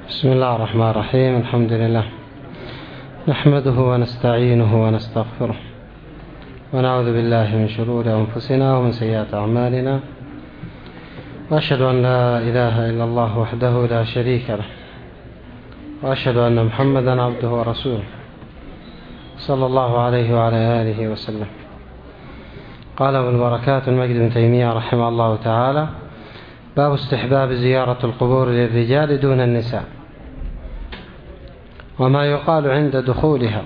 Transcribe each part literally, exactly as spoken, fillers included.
بسم الله الرحمن الرحيم. الحمد لله نحمده ونستعينه ونستغفره ونعوذ بالله من شرور أنفسنا ومن سيئات أعمالنا، وأشهد أن لا إله إلا الله وحده لا شريك له، وأشهد أن محمدا عبده ورسوله صلى الله عليه وعلى آله وسلم. قال ابن البركات المجد بن تيمية رحمه الله تعالى: باب استحباب زيارة القبور للرجال دون النساء، وما يقال عند دخولها.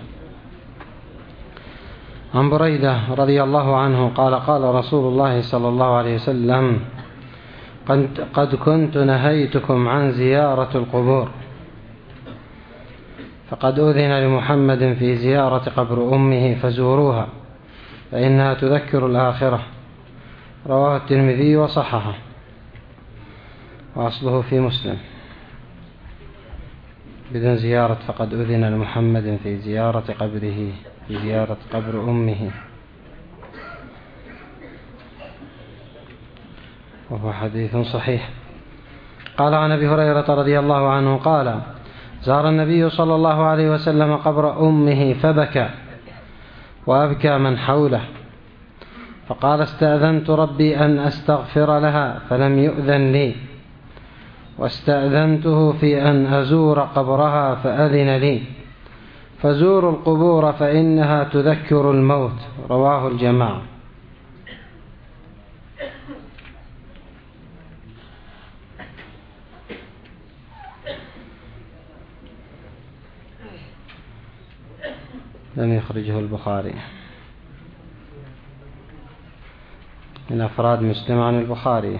عن بريدة رضي الله عنه قال: قال رسول الله صلى الله عليه وسلم: قد كنت نهيتكم عن زيارة القبور، فقد أذن لمحمد في زيارة قبر أمه فزوروها فإنها تذكر الآخرة. رواه الترمذي وصححه، وأصله في مسلم بدون زيارة فقد أذن لمحمد في زيارة قبره في زيارة قبر أمه، وهو حديث صحيح. قال عن أبي هريرة رضي الله عنه قال: زار النبي صلى الله عليه وسلم قبر أمه فبكى وأبكى من حوله، فقال: استأذنت ربي أن أستغفر لها فلم يؤذن لي، واستأذنته في أن أزور قبرها فأذن لي، فزوروا القبور فإنها تذكر الموت. رواه الجماعة. لم يخرجه البخاري، من أفراد مسلم عن البخاري.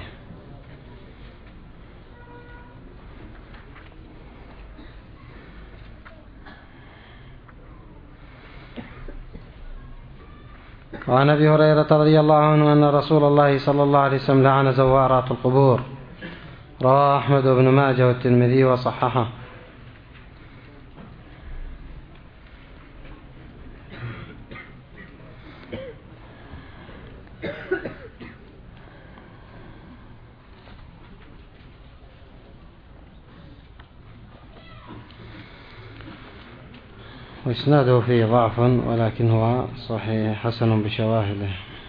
وعن أبي هريرة رضي الله عنه أن رسول الله صلى الله عليه وسلم لعن زوارات القبور. رواه أحمد بن ماجه والترمذي وصححه. وإسناده فيه ضعف، ولكن هو صحيح حسن بشواهده.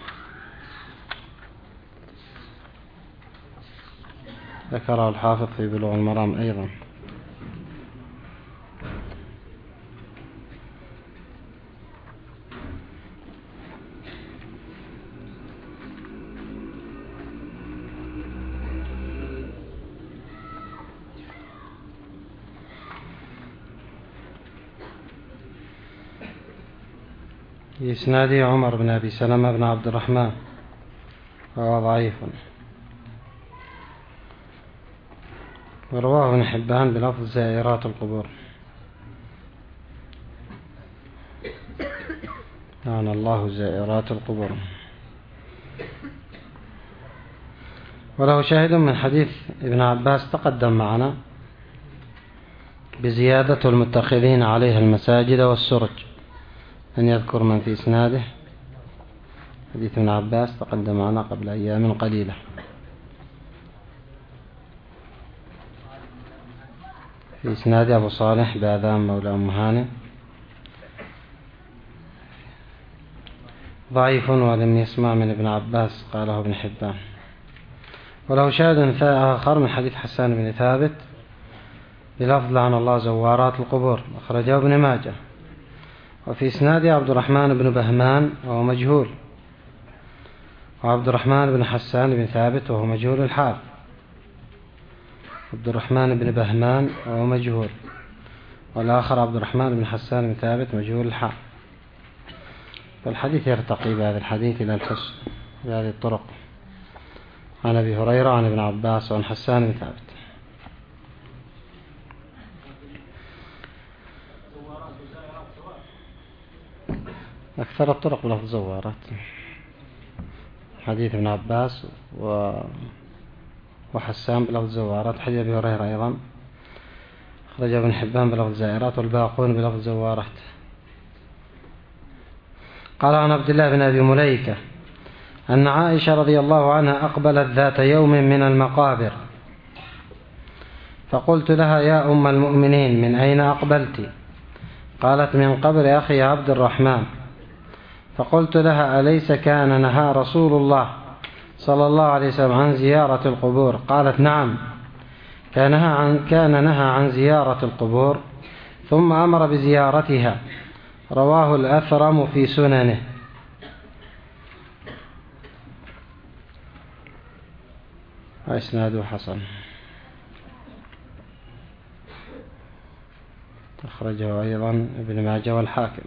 ذكره الحافظ في بلوغ المرام أيضا. في إسناده عمر بن أبي سلمة بن عبد الرحمن، وهو ضعيف. ورواه ابن حبان بلفظ زائرات القبور. لعن الله زائرات القبور. وله شاهد من حديث ابن عباس تقدم معنا بزيادة المتخذين عليها المساجد والسرج. أن يذكر من في إسناده حديث ابن عباس تقدم معنا قبل أيام قليلة. في إسناد أبو صالح باذان مولى أم هانئ ضعيف ولم يسمع من ابن عباس، قاله ابن حبان. وله شاهد آخر من حديث حسان بن ثابت بلفظ لعن الله زوارات القبور، أخرجه ابن ماجه. وفي إسناد عبد الرحمن بن بهمان وهو مجهول، وعبد الرحمن بن حسان بن ثابت وهو مجهول الحال. عبد الرحمن بن بهمان وهو مجهول، والآخر عبد الرحمن بن حسان بن ثابت مجهول الحال. فالحديث يرتقي بهذا الحديث إلى الحسن بهذه الطرق، عن أبي هريرة عن ابن عباس وعن حسان بن ثابت. أكثر الطرق بلفظ زوارات، حديث ابن عباس و... وحسان بلفظ زوارات، حديث أبي هريرة أيضا أخرج ابن حبان بلفظ زائرات، والباقون بلفظ زوارات. قال عن عبد الله بن أبي مليكة أن عائشة رضي الله عنها أقبلت ذات يوم من المقابر فقلت لها: يا أم المؤمنين، من أين أقبلت؟ قالت: من قبر أخي عبد الرحمن. فقلت لها: أليس كان نهى رسول الله صلى الله عليه وسلم عن زيارة القبور؟ قالت: نعم، كان عن كان نهى عن زيارة القبور ثم أمر بزيارتها. رواه الأثرم في سننه. وإسناده حسن، أخرجه أيضا ابن ماجه والحاكم.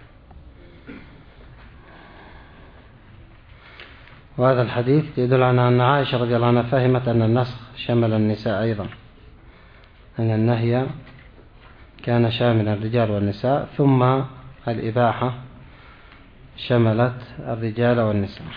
وهذا الحديث يدل على أن عائشة رضي الله عنها فهمت أن النسخ شمل النساء أيضا، أن النهي كان شامل الرجال والنساء، ثم الإباحة شملت الرجال والنساء.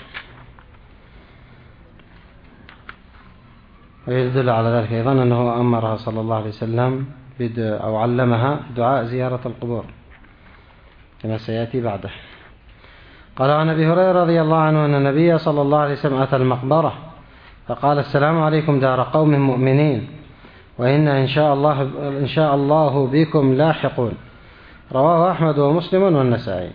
ويدل على ذلك أيضا أنه أمرها صلى الله عليه وسلم أو علمها دعاء زيارة القبور كما سيأتي بعده. قال عن أبي هريرة رضي الله عنه أن النبي صلى الله عليه وسلم أتى المقبرة فقال: السلام عليكم دار قوم مؤمنين، وإن إن شاء الله, إن شاء الله بكم لاحقون. رواه أحمد ومسلم والنسائي.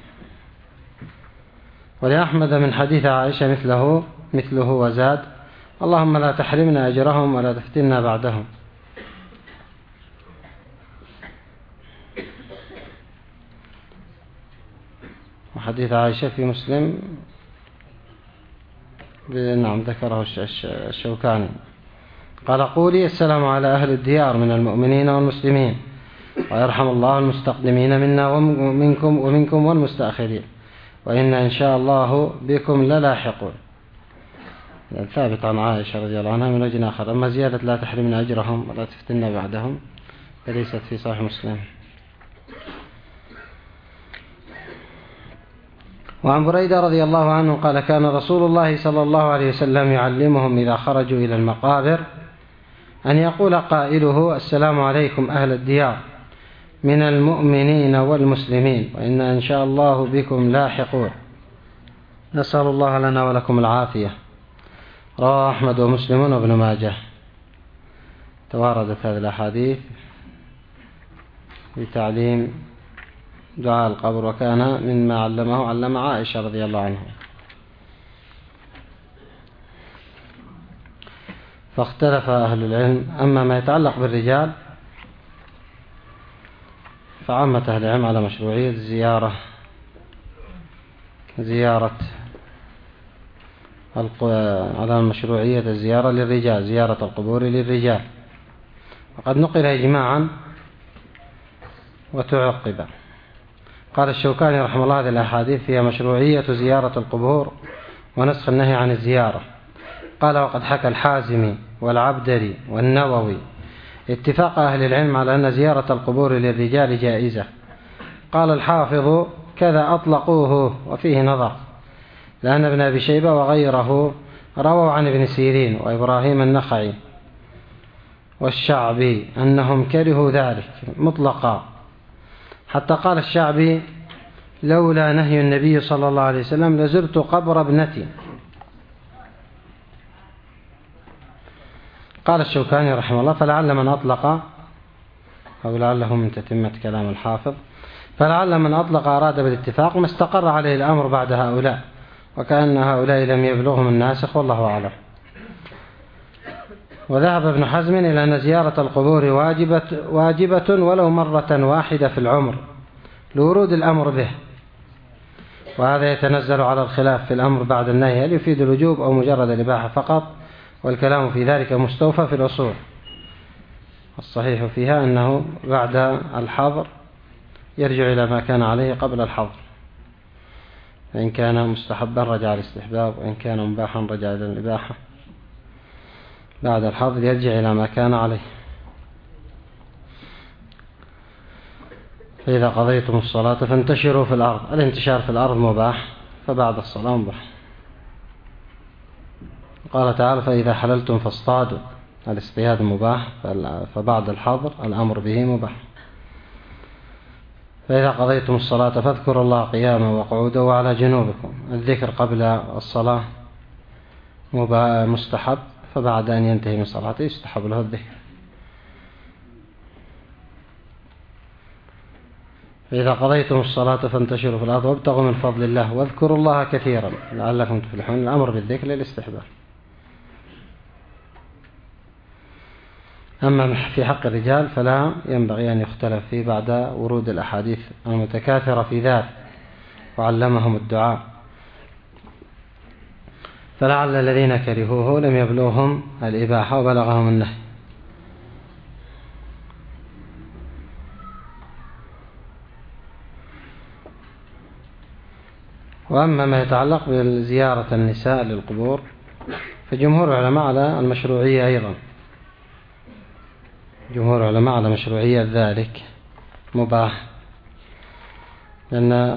ولأحمد من حديث عائشة مثله مثله وزاد: اللهم لا تحرمنا أجرهم ولا تفتنا بعدهم. وحديث عائشة في مسلم نعم ذكره الشوكاني قال: قولي: السلام على أهل الديار من المؤمنين والمسلمين، ويرحم الله المستقدمين منا ومنكم ومنكم والمستأخرين، وإن إن شاء الله بكم للاحقون. ثابت عن عائشة رضي الله عنها من وجه آخر. أما زيادة لا تحرمنا أجرهم ولا تفتنا بعدهم فليست في صحيح مسلم. وعن بريدة رضي الله عنه قال: كان رسول الله صلى الله عليه وسلم يعلمهم إذا خرجوا إلى المقابر أن يقول قائله: السلام عليكم أهل الديار من المؤمنين والمسلمين، وإن إن شاء الله بكم لاحقون. نسأل الله لنا ولكم العافية. رواه أحمد ومسلم وابن ماجه. تواردت هذه الأحاديث بتعليم دعاء القبر، وكان مما علمه علم عائشة رضي الله عنها. فاختلف أهل العلم. أما ما يتعلق بالرجال فعامة أهل العلم على مشروعية الزيارة زيارة على مشروعية الزيارة للرجال، زيارة القبور للرجال، وقد نقل إجماعا وتعقب. قال الشوكاني رحمه الله: هذه الأحاديث فيها مشروعية زيارة القبور ونسخ النهي عن الزيارة. قال: وقد حكى الحازمي والعبدري والنووي اتفاق أهل العلم على أن زيارة القبور للرجال جائزة. قال الحافظ: كذا أطلقوه وفيه نظر، لأن ابن أبي شيبة وغيره رووا عن ابن سيرين وإبراهيم النخعي والشعبي أنهم كرهوا ذلك مطلقا، حتى قال الشعبي: لولا نهي النبي صلى الله عليه وسلم لزرت قبر ابنتي. قال الشوكاني رحمه الله: فلعل من أطلق، أو لعله من تتمة كلام الحافظ، فلعل من أطلق أراد بالاتفاق ما استقر عليه الأمر بعد هؤلاء، وكأن هؤلاء لم يبلغهم الناسخ، والله أعلم. وذهب ابن حزم إلى أن زيارة القبور واجبة, واجبة ولو مرة واحدة في العمر لورود الأمر به، وهذا يتنزل على الخلاف في الأمر بعد النهي، هل يفيد الوجوب أو مجرد الإباحة فقط، والكلام في ذلك مستوفى في الأصول. الصحيح فيها أنه بعد الحظر يرجع إلى ما كان عليه قبل الحظر، فإن كان مستحبا رجع الاستحباب، وإن كان مباحا رجع إلى الإباحة. بعد الحظر يرجع إلى ما كان عليه. فإذا قضيتم الصلاة فانتشروا في الأرض، الانتشار في الأرض مباح، فبعد الصلاة مباح. قال تعالى: فإذا حللتم فاصطادوا، الاصطياد مباح، فبعد الحظر الأمر به مباح. فإذا قضيتم الصلاة فاذكروا الله قياما وقعودا وعلى جنوبكم، الذكر قبل الصلاة مستحب، فبعد أن ينتهي من صلاته يستحب له الذكر. فإذا قضيتم الصلاة فانتشروا في الأرض وابتغوا من فضل الله واذكروا الله كثيرا لعلكم تفلحون. الأمر بالذكر للاستحباب. أما في حق الرجال فلا ينبغي أن يختلف فيه بعد ورود الأحاديث المتكاثرة في ذات وعلمهم الدعاء، فلعل الذين كرهوه لم يبلغهم الإباحة وبلغهم النهي. وأما ما يتعلق بزيارة النساء للقبور فجمهور العلماء على المشروعية أيضا، جمهور العلماء على مشروعية ذلك مباح، لأن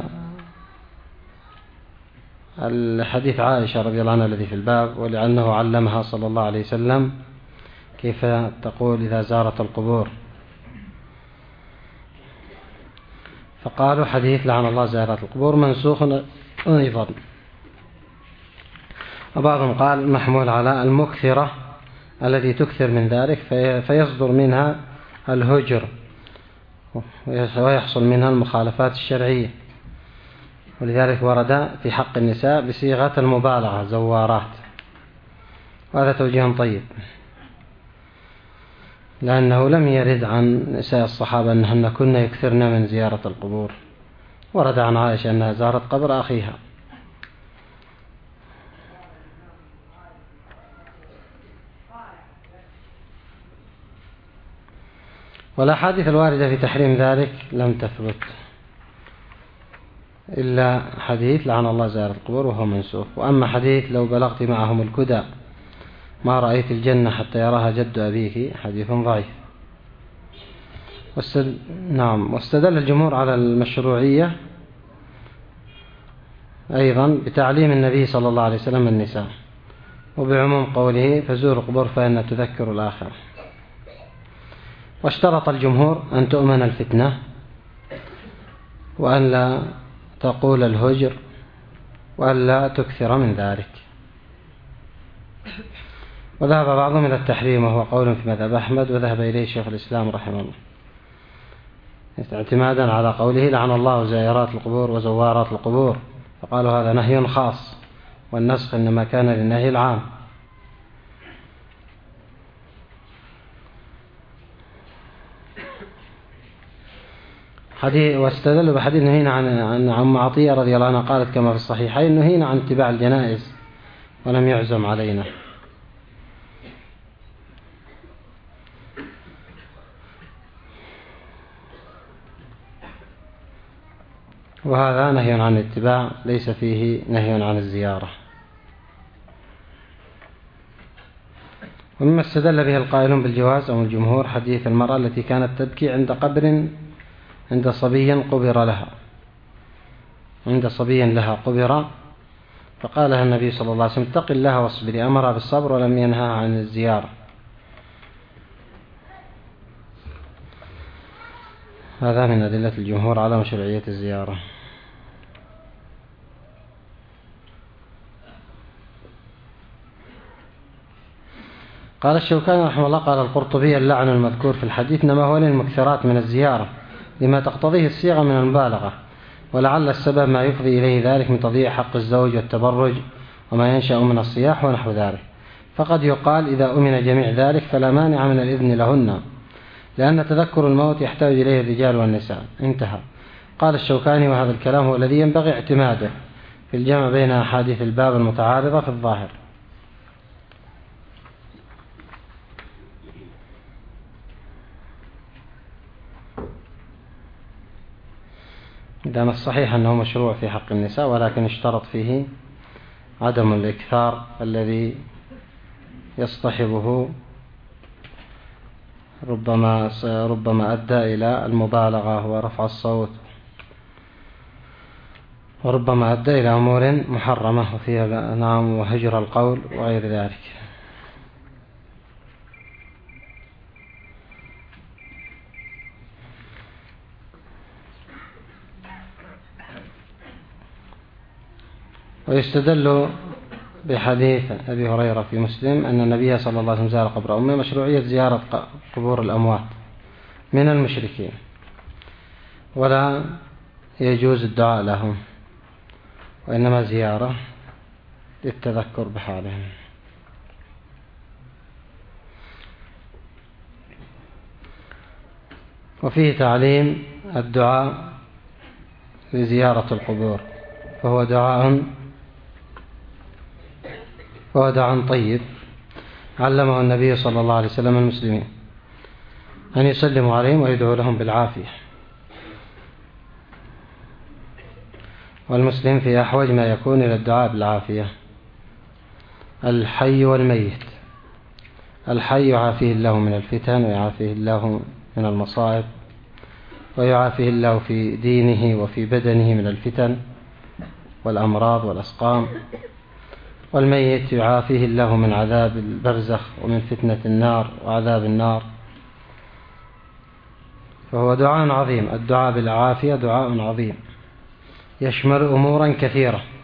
الحديث عائشة رضي الله عنها الذي في الباب ولأنه علمها صلى الله عليه وسلم كيف تقول إذا زارت القبور، فقالوا حديث لعن الله زائرات القبور منسوخ أيضا. وبعضهم قال محمول على المكثرة التي تكثر من ذلك فيصدر منها الهجر ويحصل منها المخالفات الشرعية، ولذلك ورد في حق النساء بصيغة المبالغة زوارات، وهذا توجيه طيب، لأنه لم يرد عن نساء الصحابة أنهن كن يكثرن من زيارة القبور، ورد عن عائشة أنها زارت قبر أخيها. والأحاديث الواردة في تحريم ذلك لم تثبت إلا حديث لعن الله زائر القبور وهو منسوخ. وأما حديث لو بلغت معهم الكدى ما رأيت الجنة حتى يراها جد أبيك حديث ضعيف. واستدل... نعم واستدل الجمهور على المشروعية أيضا بتعليم النبي صلى الله عليه وسلم النساء، وبعموم قوله فزوروا القبور فإن تذكر الآخرة. واشترط الجمهور أن تؤمن الفتنة وأن لا تقول الهجر وأن لا تكثر من ذلك. وذهب بعضهم إلى التحريم وهو قول في مذهب أحمد وذهب إليه شيخ الإسلام رحمه الله اعتمادا على قوله لعن الله زائرات القبور وزوارات القبور، فقالوا هذا نهي خاص والنسخ إنما كان للنهي العام. حديث واستدلوا بحديث نهينا عن عن عم عطية رضي الله عنها قالت كما في الصحيحين نهينا عن اتباع الجنائز ولم يعزم علينا. وهذا نهي عن الاتباع ليس فيه نهي عن الزيارة. ومما استدل به القائلون بالجواز أو الجمهور حديث المرأة التي كانت تبكي عند قبر عند صبي قبر لها عند صبي لها قبر فقالها النبي صلى الله عليه وسلم اتق الله واصبري، أمرها بالصبر ولم ينهى عن الزيارة. هذا من أدلة الجمهور على مشروعية الزيارة. قال الشوكاني رحمه الله قال القرطبي اللعن المذكور في الحديث إنما هو للمكثرات من الزيارة لما تقتضيه الصيغة من المبالغة، ولعل السبب ما يفضي إليه ذلك من تضييع حق الزوج والتبرج وما ينشأ من الصياح ونحو ذلك. فقد يقال إذا أمن جميع ذلك فلا مانع من الإذن لهن، لأن تذكر الموت يحتاج إليه الرجال والنساء. انتهى. قال الشوكاني وهذا الكلام هو الذي ينبغي اعتماده في الجمع بين أحاديث الباب المتعارضة في الظاهر. إذن الصحيح أنه مشروع في حق النساء، ولكن اشترط فيه عدم الإكثار الذي يصطحبه ربما ربما أدى إلى المبالغة ورفع الصوت، وربما أدى إلى أمور محرمة وفيها نعم وهجر القول وغير ذلك. ويستدل بحديث أبي هريرة في مسلم أن النبي صلى الله عليه وسلم زار قبر أمه مشروعية زيارة قبور الأموات من المشركين، ولا يجوز الدعاء لهم، وإنما زيارة للتذكر بحالهم. وفيه تعليم الدعاء لزيارة القبور، فهو دعاء فهو دعاء طيب علمه النبي صلى الله عليه وسلم المسلمين أن يسلموا عليهم ويدعو لهم بالعافية، والمسلم في أحوج ما يكون إلى الدعاء بالعافية. الحي والميت، الحي يعافيه الله من الفتن، ويعافيه الله من المصائب، ويعافيه الله في دينه وفي بدنه من الفتن والأمراض والأسقام. والميت يعافيه الله من عذاب البرزخ ومن فتنة النار وعذاب النار. فهو دعاء عظيم، الدعاء بالعافية دعاء عظيم يشمل أمورا كثيرة.